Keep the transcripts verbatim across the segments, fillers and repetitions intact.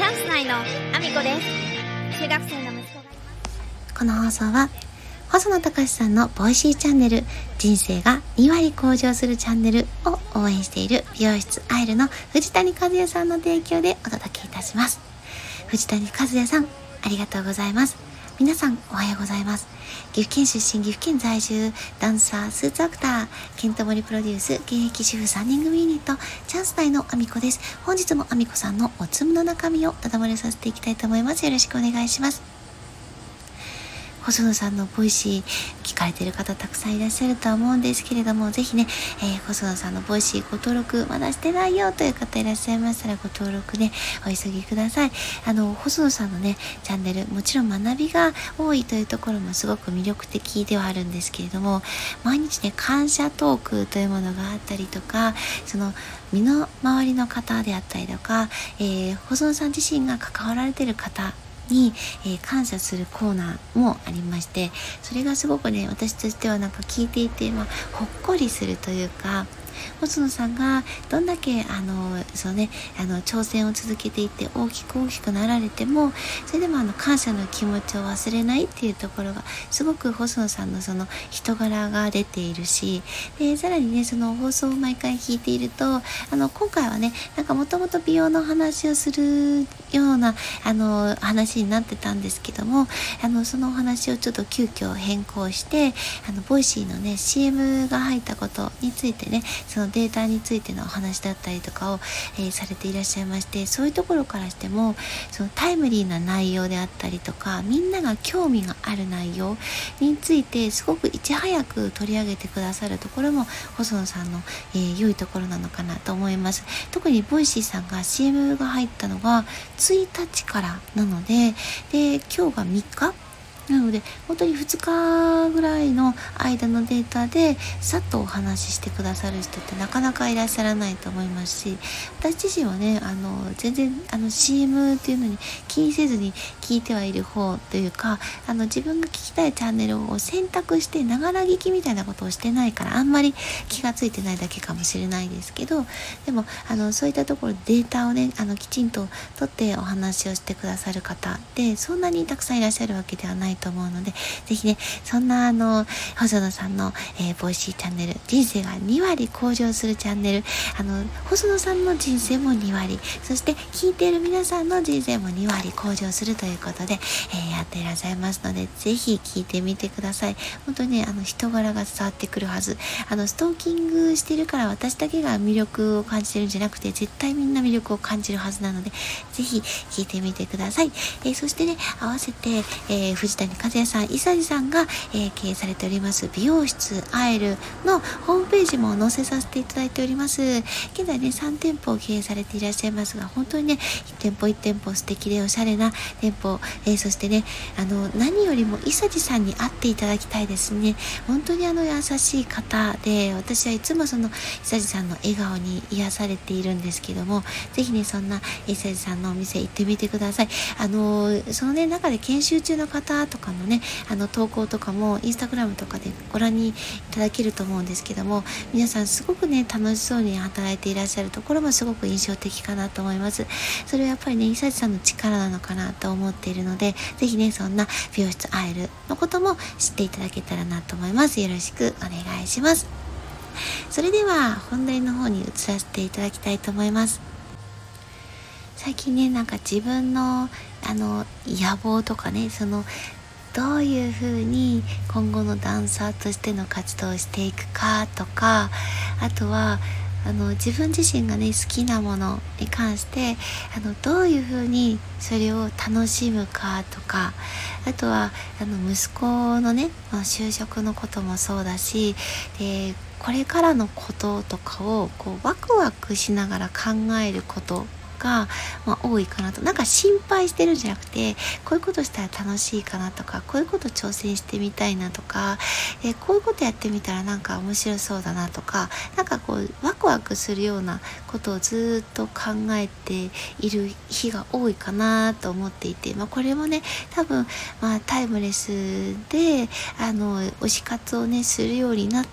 ャンス内のアミコです。中学生の息子がいます。 この放送は細野隆さんのボイシーチャンネル、人生がに割向上するチャンネルを応援している美容室アイルの藤谷和也さんの提供でお届けいたします。藤谷和也さん、ありがとうございます。皆さんおはようございます。岐阜県出身、岐阜県在住、ダンサー、スーツアクター、ケントモリプロデュース、現役主婦さんにん組ユニット、チャンス内のアミコです。本日もアミコさんのおつむの中身をただ漏れさせていきたいと思います。よろしくお願いします。細野さんのボイシー聞かれている方たくさんいらっしゃるとは思うんですけれども、ぜひね、えー、細野さんのボイシーご登録まだしてないよという方いらっしゃいましたら、ご登録ね、お急ぎください。あの細野さんのねチャンネル、もちろん学びが多いというところもすごく魅力的ではあるんですけれども、毎日ね感謝トークというものがあったりとか、その身の回りの方であったりとか、えー、細野さん自身が関わられている方に、えー、感謝するコーナーもありまして、それがすごくね私としてはなんか聞いていて、まあ、ほっこりするというか、細野さんがどんだけあのそうねあの挑戦を続けていって大きく大きくなられても、それでもあの感謝の気持ちを忘れないっていうところがすごく細野さんのその人柄が出ているし、でさらにねその放送を毎回聞いていると、あの今回はねなんかもともと美容の話をするようなあの話になってたんですけども、あのそのお話をちょっと急遽変更して、あのボイシーのね シーエム が入ったことについてね、そのデータについてのお話だったりとかを、えー、されていらっしゃいまして、そういうところからしてもそのタイムリーな内容であったりとか、みんなが興味がある内容についてすごくいち早く取り上げてくださるところも細野さんの、えー、良いところなのかなと思います。特にボイシーさんが シーエム が入ったのがついたちからなので、で今日がみっかなので本当にふつかぐらいの間のデータでさっとお話ししてくださる人ってなかなかいらっしゃらないと思いますし、私自身はねあの全然あの シーエム っていうのに気にせずに聞いてはいる方というか、あの自分が聞きたいチャンネルを選択してながら聞きみたいなことをしてないから、あんまり気がついてないだけかもしれないですけど、でもあのそういったところでデータをねあのきちんと取ってお話をしてくださる方でそんなにたくさんいらっしゃるわけではないと思うので、ぜひねそんなあの細野さんの、えー、ボイシーチャンネル、人生がに割向上するチャンネル、あの細野さんの人生もに割、そして聞いている皆さんの人生もに割向上するということで、えー、やっていらっしゃいますので、ぜひ聞いてみてください。本当にねあの人柄が伝わってくるはず。あのストーキングしてるから私だけが魅力を感じてるんじゃなくて、絶対みんな魅力を感じるはずなので、ぜひ聞いてみてください。えー、そしてね合わせて、えー、藤谷和也さん、伊佐治さんが、えー、経営されております美容室アイルのホームページも載せさせていただいております。現在ねさん店舗を経営されていらっしゃいますが、本当にねいち店舗いち店舗素敵でおしゃれな店舗、えー、そしてねあの何よりも伊佐治さんに会っていただきたいですね。本当にあの優しい方で、私はいつもその伊佐治さんの笑顔に癒されているんですけども、ぜひねそんな伊佐治さんのお店行ってみてください。あのそのね中で研修中の方とかのねあの投稿とかもインスタグラムとかでご覧にいただけると思うんですけども、皆さんすごくね楽しそうに働いていらっしゃるところもすごく印象的かなと思います。それはやっぱりね伊佐治さんの力なのかなと思っているので、ぜひねそんな美容室アイルのことも知っていただけたらなと思います。よろしくお願いします。それでは本題の方に移らせていただきたいと思います。最近ねなんか自分のあの野望とかね、そのどういう風に今後のダンサーとしての活動をしていくかとか、あとはあの自分自身がね好きなものに関してあのどういう風にそれを楽しむかとか、あとはあの息子のね、まあ、就職のこともそうだし、でこれからのこととかをこうワクワクしながら考えることが、まあ、多いかなと。なんか心配してるんじゃなくて、こういうことしたら楽しいかなとか、こういうこと挑戦してみたいなとか、えこういうことやってみたらなんか面白そうだなとか、なんかこうワクワクするようなことをずっと考えている日が多いかなと思っていて、まあ、これもね多分、まあ、タイムレスであの推し活をねするようになったこ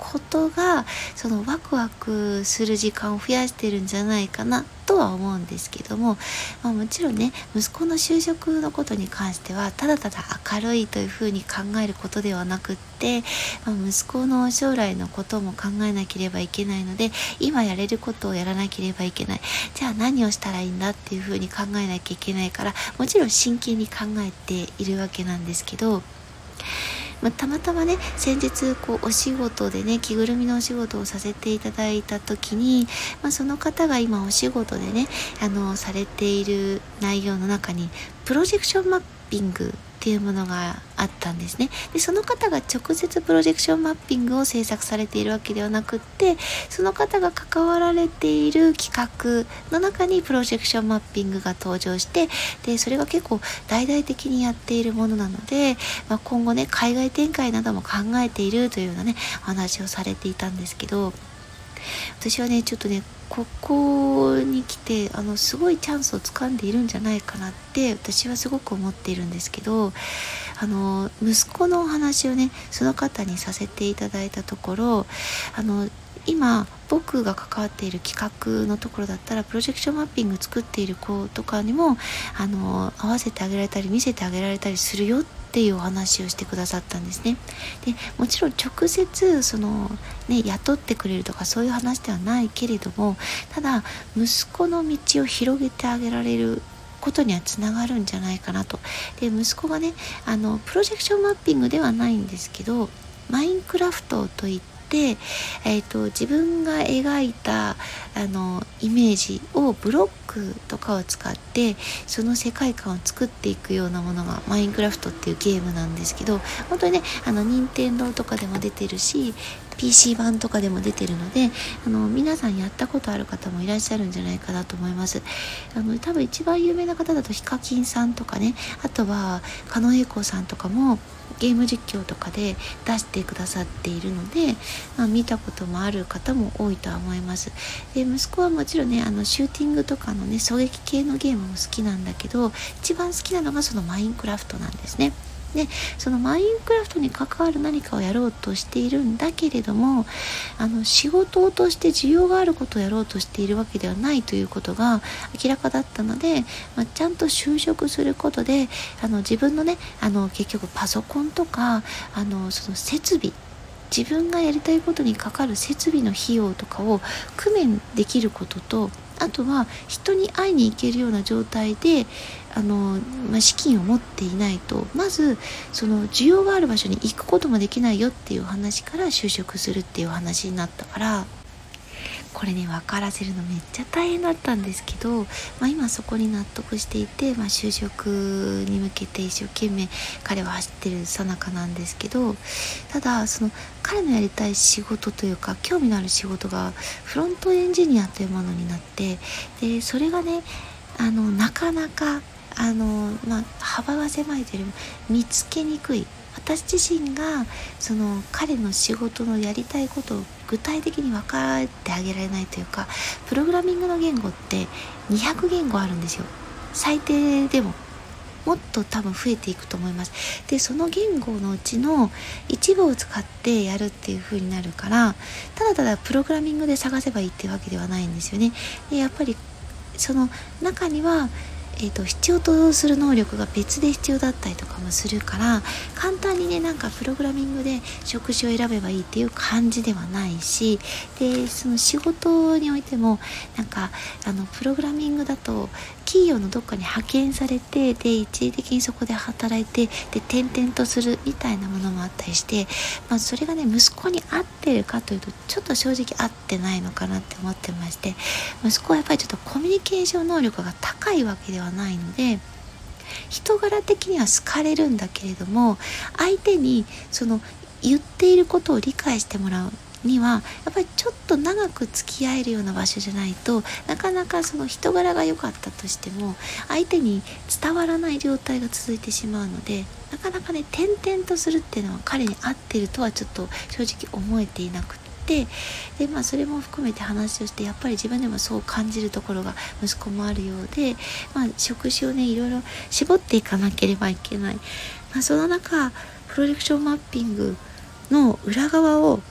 ことがそのワクワクする時間を増やしてるんじゃないかなとは思うんですけども、まあ、もちろんね息子の就職のことに関してはただただ明るいというふうに考えることではなくって、まあ、息子の将来のことも考えなければいけないので、今やれることをやらなければいけない、じゃあ何をしたらいいんだっていうふうに考えなきゃいけないから、もちろん真剣に考えているわけなんですけど、まあ、たまたまね先日こうお仕事でね着ぐるみのお仕事をさせていただいた時に、まあ、その方が今お仕事でねあのされている内容の中にプロジェクションマッピングっていうものがあったんですね。でその方が直接プロジェクションマッピングを制作されているわけではなくって、その方が関わられている企画の中にプロジェクションマッピングが登場して、でそれが結構大々的にやっているものなので、まあ、今後ね海外展開なども考えているというようなねお話をされていたんですけど、私はねちょっとねここに来てあのすごいチャンスを掴んでいるんじゃないかなって私はすごく思っているんですけど、あの息子のお話をねその方にさせていただいたところ、あの今僕が関わっている企画のところだったらプロジェクションマッピング作っている子とかにもあの合わせてあげられたり見せてあげられたりするよっていうお話をしてくださったんですね。でもちろん直接その、ね、雇ってくれるとかそういう話ではないけれども、ただ息子の道を広げてあげられることにはつながるんじゃないかなと。で息子がねあのプロジェクションマッピングではないんですけど、マインクラフトといってでえー、と自分が描いたあのイメージをブロックとかを使ってその世界観を作っていくようなものがマインクラフトっていうゲームなんですけど、本当にねあの任天堂とかでも出てるし ピーシー 版とかでも出てるので、あの皆さんやったことある方もいらっしゃるんじゃないかなと思います。あの多分一番有名な方だとヒカキンさんとかね、あとは狩野英孝さんとかもゲーム実況とかで出してくださっているので、まあ、見たこともある方も多いとは思います。で息子はもちろんねあのシューティングとかのね狙撃系のゲームも好きなんだけど、一番好きなのがそのマインクラフトなんですね。でそのマインクラフトに関わる何かをやろうとしているんだけれども、あの仕事として需要があることをやろうとしているわけではないということが明らかだったので、まあ、ちゃんと就職することであの自分のねあの結局パソコンとかあのその設備、自分がやりたいことにかかる設備の費用とかを工面できることと、あとは人に会いに行けるような状態であの、まあ、資金を持っていないとまずその需要がある場所に行くこともできないよっていう話から就職するっていう話になったから、これね分からせるのめっちゃ大変だったんですけど、まあ、今そこに納得していて、まあ、就職に向けて一生懸命彼は走ってる最中なんですけど、ただその彼のやりたい仕事というか興味のある仕事がフロントエンジニアというものになって、でそれがねあのなかなかあの、まあ、幅が狭いというよりも見つけにくい。私自身がその彼の仕事のやりたいことを具体的に分かってあげられないというか、プログラミングの言語ってにひゃく言語あるんですよ。最低でももっと多分増えていくと思います。でその言語のうちの一部を使ってやるっていう風になるから、ただただプログラミングで探せばいいっていうわけではないんですよね。でやっぱりその中にはえーと、必要とする能力が別で必要だったりとかもするから、簡単にねなんかプログラミングで職種を選べばいいっていう感じではないし、でその仕事においてもなんかあのプログラミングだと企業のどっかに派遣されて、で一時的にそこで働いてで転々とするみたいなものもあったりして、まあ、それがね息子に合ってるかというとちょっと正直合ってないのかなって思ってまして、息子はやっぱりちょっとコミュニケーション能力が高いわけではないので、人柄的には好かれるんだけれども、相手にその言っていることを理解してもらうにはやっぱりちょっと長く付き合えるような場所じゃないと、なかなかその人柄が良かったとしても相手に伝わらない状態が続いてしまうので、なかなかね転々とするっていうのは彼に合ってるとはちょっと正直思えていなくて、で、まあ、それも含めて話をしてやっぱり自分でもそう感じるところが息子もあるようで、まあ、職種をねいろいろ絞っていかなければいけない、まあ、その中プロジェクションマッピングの裏側を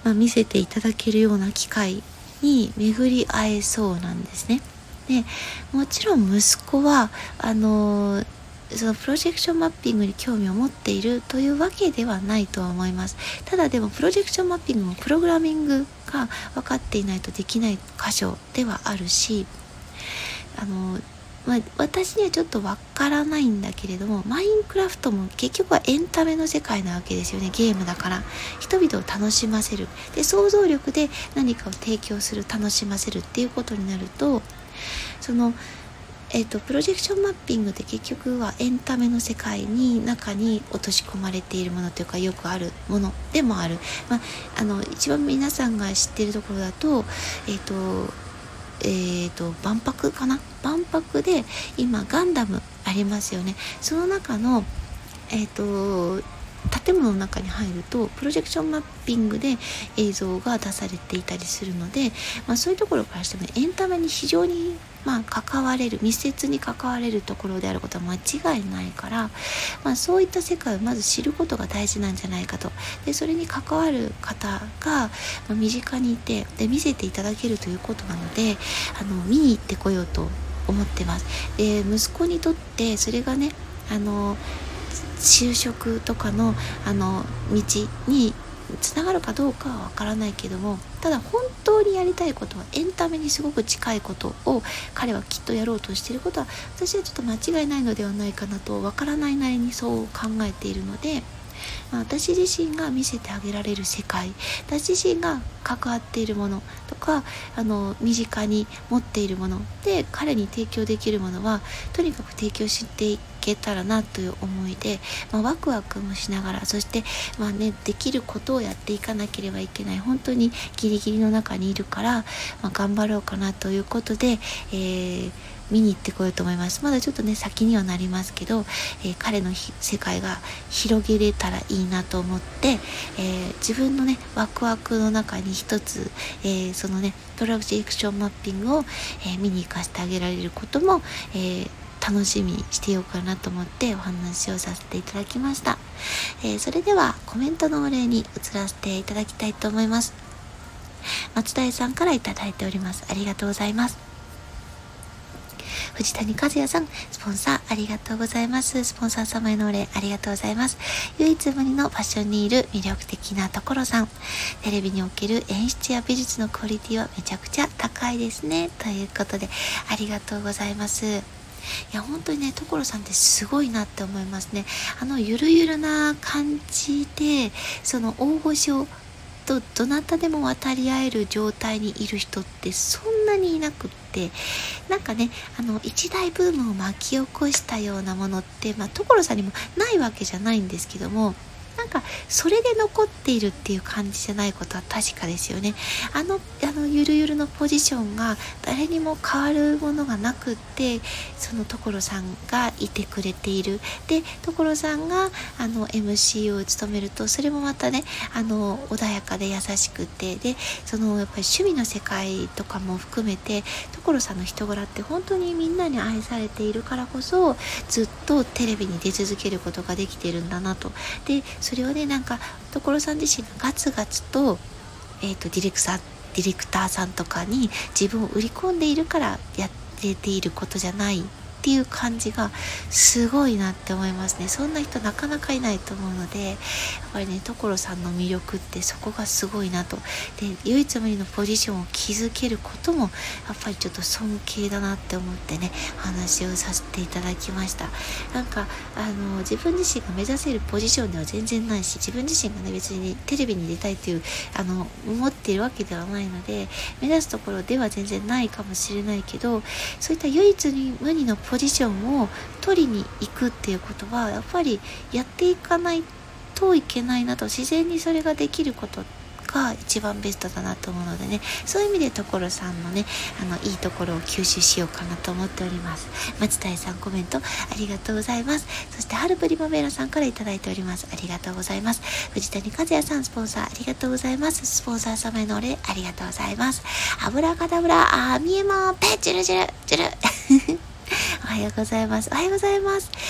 まあ、見せていただけるような機会に巡り会えそうなんですね。でもちろん息子はあのそのプロジェクションマッピングに興味を持っているというわけではないとは思います。ただでもプロジェクションマッピングもプログラミングが分かっていないとできない箇所ではあるし、あの、まあ、私にはちょっと分からないんだけれども、マインクラフトも結局はエンタメの世界なわけですよね。ゲームだから人々を楽しませる、で想像力で何かを提供する、楽しませるっていうことになると、そのえーと、プロジェクションマッピングって結局はエンタメの世界に中に落とし込まれているものというか、よくあるものでもある、まあ、あの一番皆さんが知っているところだと、えーとえーと、万博かな万博で今ガンダムありますよね。その中の、えーと建物の中に入るとプロジェクションマッピングで映像が出されていたりするので、まあ、そういうところからしてもエンタメに非常にまあ関われる、密接に関われるところであることは間違いないから、まあ、そういった世界をまず知ることが大事なんじゃないかと。でそれに関わる方が身近にいて、で見せていただけるということなので、あの見に行ってこようと思ってます。で息子にとってそれがね、あの就職とかのあの道につながるかどうかはわからないけども、ただ本当にやりたいことはエンタメにすごく近いことを彼はきっとやろうとしていることは、私はちょっと間違いないのではないかなと、わからないなりにそう考えているので、まあ、私自身が見せてあげられる世界、私自身が関わっているものとか、あの身近に持っているもので彼に提供できるものはとにかく提供していけたらなという思いで、まあ、ワクワクもしながら、そして、まあね、できることをやっていかなければいけない、本当にギリギリの中にいるから、まあ、頑張ろうかなということで、えー見に行ってこようと思います。まだちょっとね先にはなりますけど、えー、彼の世界が広げれたらいいなと思って、えー、自分のねワクワクの中に一つ、えー、そのねプロジェクションマッピングを、えー、見に行かせてあげられることも、えー、楽しみにしてようかなと思ってお話をさせていただきました。えー、それではコメントのお礼に移らせていただきたいと思います。松田さんからいただいております。ありがとうございます。藤谷和也さん、スポンサーありがとうございます。スポンサー様へのお礼ありがとうございます。唯一無二のファッションにいる魅力的なところさん、テレビにおける演出や美術のクオリティはめちゃくちゃ高いですね、ということでありがとうございます。いや本当にね、所さんってすごいなって思いますね。あのゆるゆるな感じで、その大御所とどなたでも渡り合える状態にいる人ってそんなにいなくって、なんかね、あの一大ブームを巻き起こしたようなものって、まあ、所さんにもないわけじゃないんですけども、なんかそれで残っているっていう感じじゃないことは確かですよね。あのあのゆるゆるのポジションが誰にも変わるものがなくって、その所さんがいてくれている。で所さんがあの エムシー を務めると、それもまたね、あの穏やかで優しくて、でそのやっぱり趣味の世界とかも含めて所さんの人柄って本当にみんなに愛されているからこそ、ずっとテレビに出続けることができているんだなと。でそれをね、なんか所さん自身がガツガツと、えーと、ディレクター、ディレクターさんとかに自分を売り込んでいるからやれていることじゃないっていう感じがすごいなって思いますね。そんな人なかなかいないと思うので、やっぱりね、所さんの魅力ってそこがすごいなと。で唯一無二のポジションを築けることもやっぱりちょっと尊敬だなって思ってね、話をさせていただきました。なんかあの自分自身が目指せるポジションでは全然ないし、自分自身がね別にテレビに出たいというあの思っているわけではないので、目指すところでは全然ないかもしれないけど、そういった唯一無二のポジションを取りに行くっていうことはやっぱりやっていかないといけないなと。自然にそれができることが一番ベストだなと思うのでね、そういう意味で所さんのね、あのいいところを吸収しようかなと思っております。松谷さん、コメントありがとうございます。そしてハルプリマベラさんからいただいております。ありがとうございます。藤谷和也さん、スポンサーありがとうございます。スポンサー様へのお礼ありがとうございます。油かだぶら、あー見えまーぺチュルチュルチュルおはようございます。おはようございます。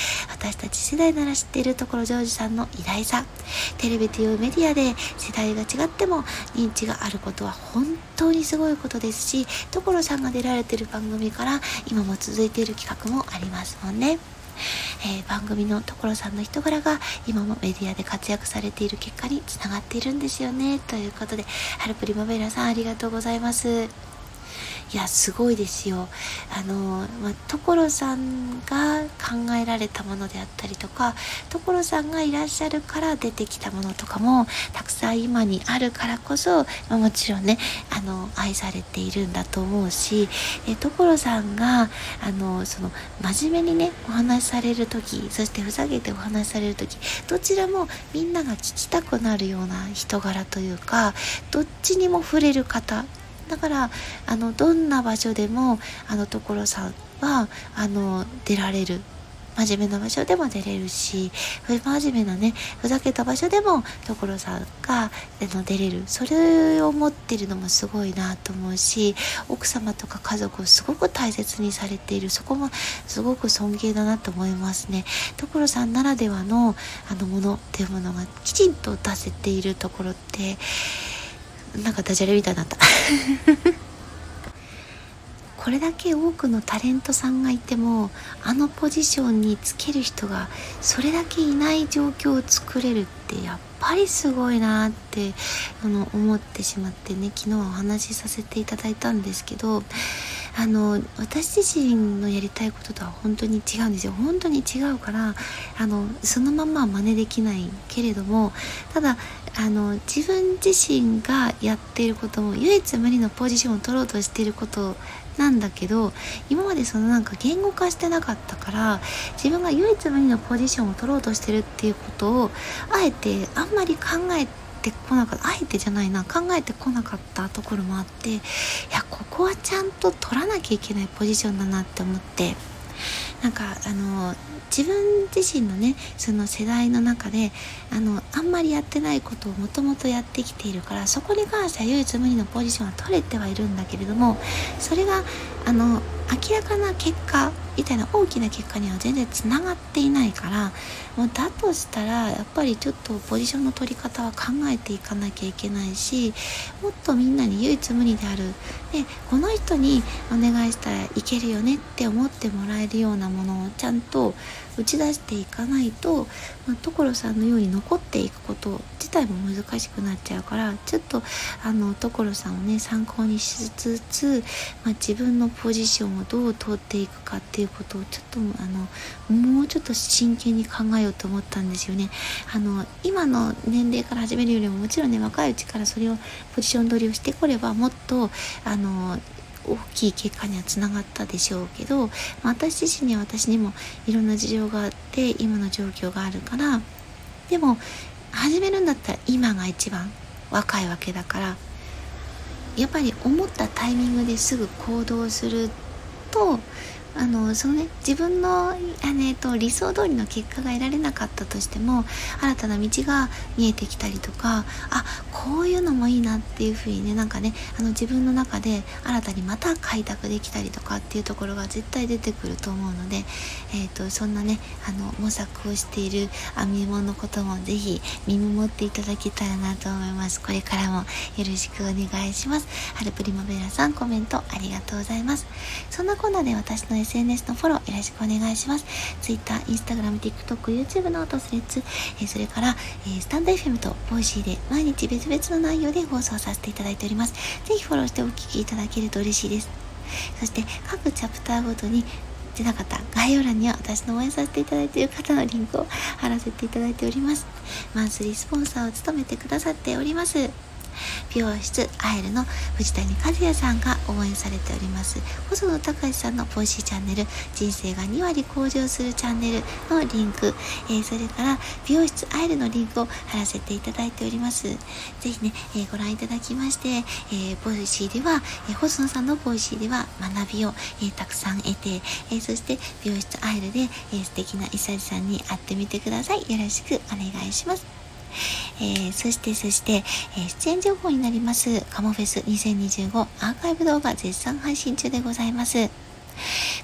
私たち世代なら知っている所ジョージさんの偉大さ。テレビというメディアで世代が違っても認知があることは本当にすごいことですし、所さんが出られている番組から今も続いている企画もありますもんね。えー、番組の所さんの人柄が今もメディアで活躍されている結果につながっているんですよね。ということで、ハルプリマベラさんありがとうございます。いやすごいですよ。あの、まあ、所さんが考えられたものであったりとか、所さんがいらっしゃるから出てきたものとかもたくさん今にあるからこそ、まあ、もちろんねあの愛されているんだと思うし、え所さんがあのその真面目にねお話しされる時、そしてふざけてお話しされる時、どちらもみんなが聞きたくなるような人柄というか、どっちにも触れる方だから、あのどんな場所でもあの所さんはあの出られる。真面目な場所でも出れるし、真面目なねふざけた場所でも所さんがあの出れる。それを持ってるのもすごいなと思うし、奥様とか家族をすごく大切にされている、そこもすごく尊敬だなと思いますね。所さんならではのあのものっていうものがきちんと出せているところって、なんかダジャレみたいになったこれだけ多くのタレントさんがいても、あのポジションにつける人がそれだけいない状況を作れるってやっぱりすごいなってあの思ってしまってね、昨日はお話しさせていただいたんですけど、あの私自身のやりたいこととは本当に違うんですよ。本当に違うからあのそのままは真似できないけれども、ただあの自分自身がやっていることも唯一無二のポジションを取ろうとしていることなんだけど、今までそのなんか言語化してなかったから、自分が唯一無二のポジションを取ろうとしてるっていうことをあえてあんまり考えてこなかったあえてじゃないな考えてこなかったところもあって、いやここはちゃんと取らなきゃいけないポジションだなって思って、なんかあの自分自身のねその世代の中であのあんまりやってないことをもともとやってきているから、そこに関しては唯一無二のポジションは取れてはいるんだけれども、それがあの明らかな結果みたいな大きな結果には全然つながっていないから、もうだとしたらやっぱりちょっとポジションの取り方は考えていかなきゃいけないし、もっとみんなに唯一無二であるでこの人にお願いしたらいけるよねって思ってもらえるようなものをちゃんと打ち出していかないと、まあ、所さんのように残っていくこと自体も難しくなっちゃうから、ちょっとあの所さんをね参考にしつつ、まあ、自分のポジションをどう通っていくかっていうことをちょっとあのもうちょっと真剣に考えようと思ったんですよね。あの今の年齢から始めるよりももちろんね若いうちからそれをポジション取りをしてこればもっとあの大きい結果にはつながったでしょうけど、私自身には私にもいろんな事情があって今の状況があるから、でも始めるんだったら今が一番若いわけだから、やっぱり思ったタイミングですぐ行動するとあのそのね自分のあ、ね、と理想通りの結果が得られなかったとしても新たな道が見えてきたりとか、あこういうのもいいなっていうふうにねなんかねあの自分の中で新たにまた開拓できたりとかっていうところが絶対出てくると思うので、えー、とそんなねあの模索をしている編み物のこともぜひ見守っていただけたらなと思います。これからもよろしくお願いします。ハルプリマベラさんコメントありがとうございます。そんなこんなで私の エスエヌエス のフォローよろしくお願いします。Twitter、Instagram、TikTok、YouTube のトスレッツ、えー、それから、えー、スタンド エフエム とボイシーで毎日別々の内容で放送させていただいております。ぜひフォローしてお聞きいただけると嬉しいです。そして各チャプターごとに出なかった概要欄には私の応援させていただいている方のリンクを貼らせていただいております。マンスリースポンサーを務めてくださっております美容室アイルの藤谷和也さんが応援されております細野隆さんのボイシーチャンネル人生がにわり向上するチャンネルのリンク、えー、それから美容室アイルのリンクを貼らせていただいております。ぜひね、えー、ご覧いただきまして、えー、ボイシーでは、えー、細野さんのボイシーでは学びを、えー、たくさん得て、えー、そして美容室アイルで、えー、素敵なイサジさんに会ってみてください。よろしくお願いします。えー、そしてそして、えー、出演情報になりますカモフェスにせんにじゅうごアーカイブ動画絶賛配信中でございます。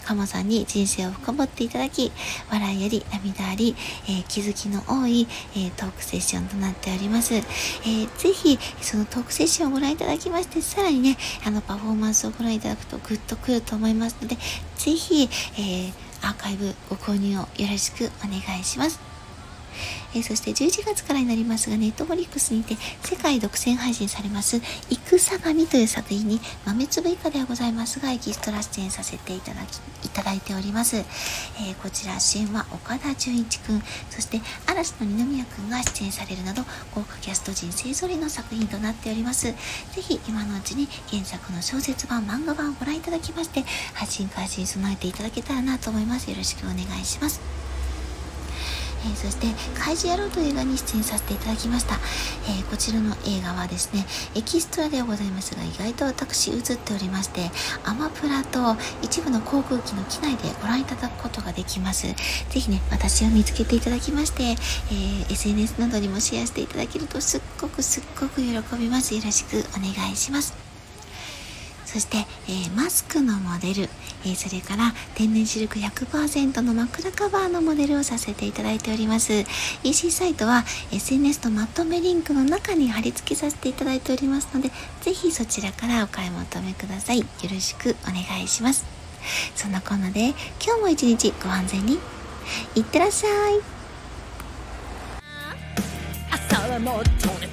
カモさんに人生を深掘っていただき、笑いあり涙あり、えー、気づきの多い、えー、トークセッションとなっております。えー、ぜひそのトークセッションをご覧いただきまして、さらにねあのパフォーマンスをご覧いただくとグッとくると思いますので、ぜひ、えー、アーカイブご購入をよろしくお願いします。えー、そしてじゅういちがつからになりますが、ネットフリックスにて世界独占配信されます戦神という作品に豆粒以下ではございますがエキストラ出演させていただきいただいております。えー、こちら主演は岡田准一くん、そして嵐の二宮くんが出演されるなど豪華キャスト陣勢ぞろいの作品となっております。ぜひ今のうちに原作の小説版漫画版をご覧いただきまして、配信開始に備えていただけたらなと思います。よろしくお願いします。えー、そして怪獣野郎という映画に出演させていただきました。えー、こちらの映画はですねエキストラではございますが、意外と私映っておりまして、アマプラと一部の航空機の機内でご覧いただくことができます。ぜひね私を見つけていただきまして、えー、エスエヌエス などにもシェアしていただけるとすっごくすっごく喜びます。よろしくお願いします。そして、えー、マスクのモデル、えー、それから天然シルク ひゃくパーセント の枕カバーのモデルをさせていただいております。 イーシー サイトは エスエヌエス のまとめリンクの中に貼り付けさせていただいておりますので、ぜひそちらからお買い求めください。よろしくお願いします。そんなこんなで今日も一日ご安全にいってらっしゃい。 朝はもっとね